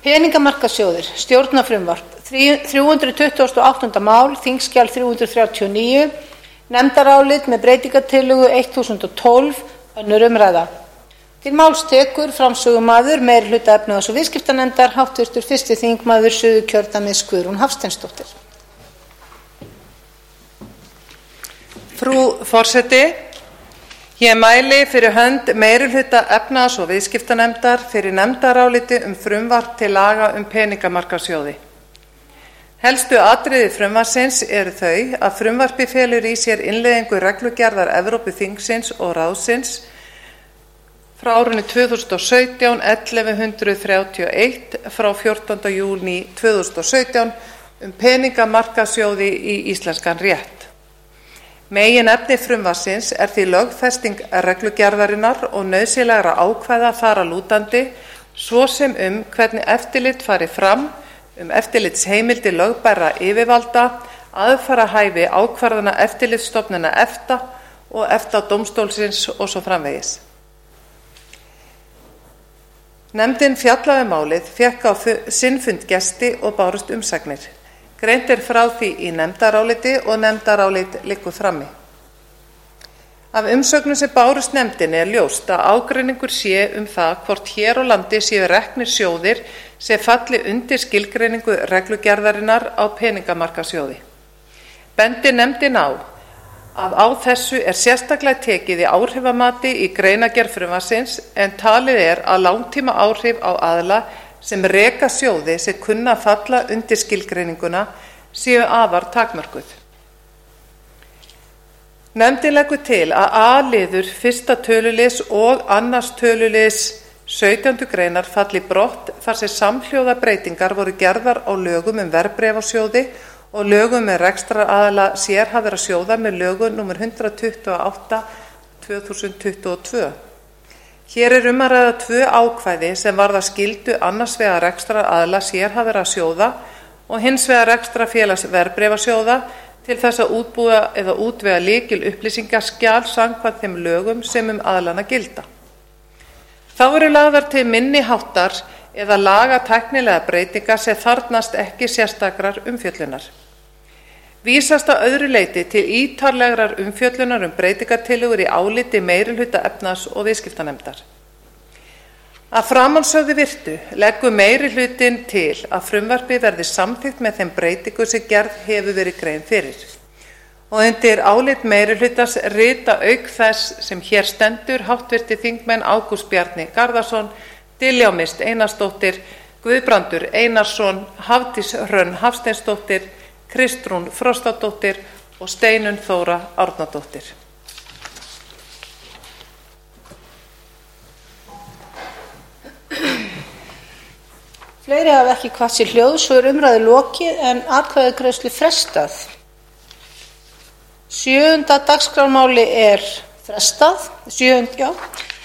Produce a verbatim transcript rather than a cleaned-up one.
Peningamarkaðssjóðir, stjórnarfrumvarp, þrjú hundruð tuttugustu og áttunda mál, þingskjal þrjú hundruð þrjátíu og níu, nefndarálit með breytingartillögu þúsund og tólf, önnur umræða. Til máls tekur framsögumaður meirihluta efnahags- og viðskiptanefndar, háttvirtur fyrsti þingmaður Suðurkjördæmis Guðrún Hafsteinsdóttir. Frú forseti, ég mæli fyrir hönd meirihluta efnahags- og viðskiptanefndar fyrir nefndaráliti um frumvarp til laga um peningamarkaðssjóði. Helstu atriði frumvarpsins eru þau að frumvarpið felur í sér innleiðingu reglugerðar Evrópuþingsins og ráðsins frá árinu tvö þúsund og sautján ellefu hundruð þrjátíu og eitt frá fjórtánda júní tvö þúsund og sautján um peningamarkaðssjóði í íslenskan rétt. Meginefni frumvarpsins er því lögfesting reglugerðarinnar og nauðsynlegra ákvæða þar að lútandi, svo sem um hvernig eftirlit fari fram, um eftirlitsheimildir lögbærra yfirvalda, aðfararhæfi ákvarðana eftirlitsstofnana EFTA og EFTA-dómstólsins og svo framvegis. Nefndin fjallaði um málið, fékk á sinn fund gesti og bárust umsagnir. Greint er frá því í nefndaráliti og nefndarálit liggur frammi. Af umsögnum sem bárust nefndinni er ljóst að ágreiningur sé um það hvort hér á landi séu reknir sjóðir sem falli undir skilgreiningu reglugerðarinnar á peningamarkaðssjóði. Bendir nefndin á að á þessu er sérstaklega tekið í áhrifamati í greinargerð frumvarpsins en talið er að langtíma áhrif á aðila sem reka sjóði sem kunna að falla undir skilgreininguna séu afar takmörkuð. Nefndin leggur til að A-liður fyrsta töluliðs og annars töluliðs sautjándu greinar falli brott þar sem samhljóða breytingar voru gerðar á lögum um verðbréfasjóði og lögum með rekstraraðila sérhæfðra sjóða með lögum númer hundrað tuttugu og átta tvö þúsund tuttugu og tvö. Hér er um að ræða tvö ákvæði sem varða skyldu annars vegar rekstraraðila sérhæfðra sjóða og hins vegar rekstrarfélags verðbréfasjóða til þess að útbúa eða útvega lykil upplýsingaskjal samkvæmt þeim lögum sem um aðilana gilda. Þá eru lagðar til minni háttar eða lagatæknilega breytingar sem þarfnast ekki sérstakrar umfjöllunar. Vísast að öðru leyti til ítarlegrar umfjöllunar um breytingartillögur í áliti meirihluta efnahags- og viðskiptanefndar. Að framansögðu virtu leggur meirihlutinn til að frumvarpið verði samþykkt með þeim breytingum sem gerð hefur verið grein fyrir. Og undir álit meirihlutans rita auk þess sem hér stendur háttvirtir þingmenn Ágúst Bjarni Garðarsson, Diljá Mist Einarsdóttir, Guðbrandur Einarsson, Hafdís Hrönn Hafsteinsdóttir, Kristrún Frostadóttir og Steinunn Þóra Árnadóttir. Fleiri hafa ekki kvatt sér hljóðs og er umræðu lokið en atkvæðagreiðslu frestað. Sjöunda dagskrármáli er frestað. Sjöund, já.